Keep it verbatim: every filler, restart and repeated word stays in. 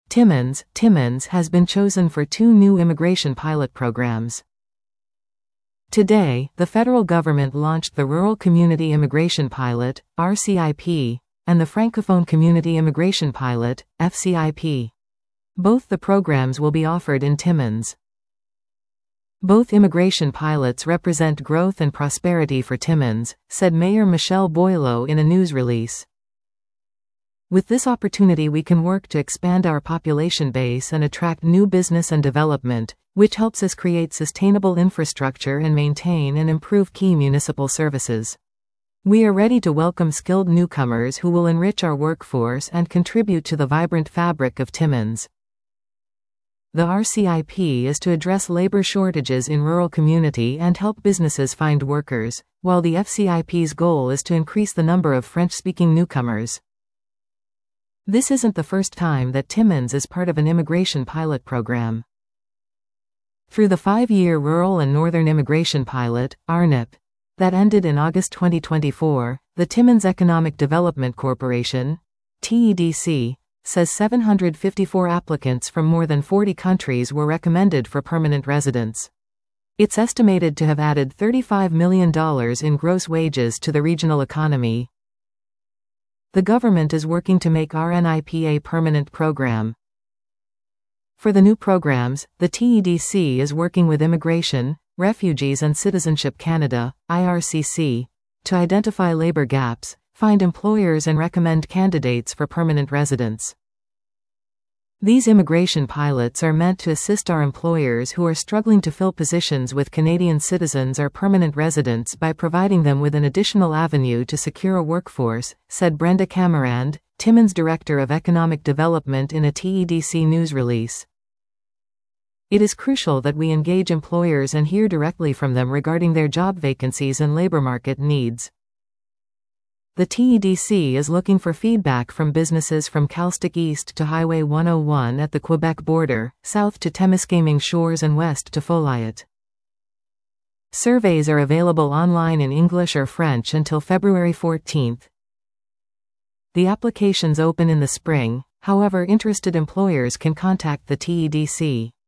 Timmins, Timmins has been chosen for two new immigration pilot programs. Today, the federal government launched the Rural Community Immigration Pilot, R C I P, and the Francophone Community Immigration Pilot, F C I P. Both the programs will be offered in Timmins. Both immigration pilots represent growth and prosperity for Timmins, said Mayor Michelle Boileau in a news release. With this opportunity we can work to expand our population base and attract new business and development, which helps us create sustainable infrastructure and maintain and improve key municipal services. We are ready to welcome skilled newcomers who will enrich our workforce and contribute to the vibrant fabric of Timmins. The R C I P is to address labor shortages in rural community and help businesses find workers, while the F C I P's goal is to increase the number of French-speaking newcomers. This isn't the first time that Timmins is part of an immigration pilot program. Through the five-year Rural and Northern Immigration Pilot, R N I P, that ended in August twenty twenty-four, the Timmins Economic Development Corporation, T E D C, says seven hundred fifty-four applicants from more than forty countries were recommended for permanent residence. It's estimated to have added thirty-five million dollars in gross wages to the regional economy. The government is working to make R N I P a permanent program. For the new programs, the T E D C is working with Immigration, Refugees and Citizenship Canada, I R C C, to identify labor gaps, find employers and recommend candidates for permanent residence. These immigration pilots are meant to assist our employers who are struggling to fill positions with Canadian citizens or permanent residents by providing them with an additional avenue to secure a workforce, said Brenda Camarand, Timmins Director of Economic Development in a T E D C news release. It is crucial that we engage employers and hear directly from them regarding their job vacancies and labor market needs. The T E D C is looking for feedback from businesses from Calstick East to Highway one oh one at the Quebec border, south to Temiskaming Shores and west to Folliot. Surveys are available online in English or French until February fourteenth. The applications open in the spring, however interested employers can contact the T E D C.